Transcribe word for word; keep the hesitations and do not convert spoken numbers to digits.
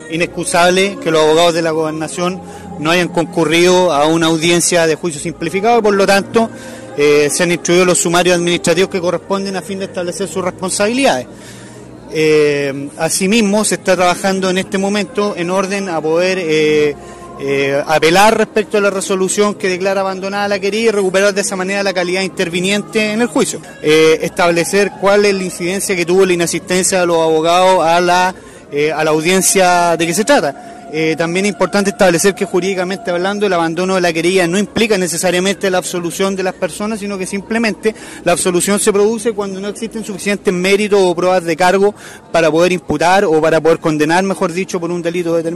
inexcusable que los abogados de la Gobernación no hayan concurrido a una audiencia de juicio simplificado y por lo tanto eh, se han instruido los sumarios administrativos que corresponden a fin de establecer sus responsabilidades. Eh, asimismo, se está trabajando en este momento en orden a poder eh, eh, apelar respecto a la resolución que declara abandonada la querella y recuperar de esa manera la calidad interviniente en el juicio. Eh, establecer cuál es la incidencia que tuvo la inasistencia de los abogados a la, eh, a la audiencia de que se trata. Eh, también es importante establecer que jurídicamente hablando el abandono de la querella no implica necesariamente la absolución de las personas, sino que simplemente la absolución se produce cuando no existen suficientes méritos o pruebas de cargo para poder imputar o para poder condenar, mejor dicho, por un delito determinado.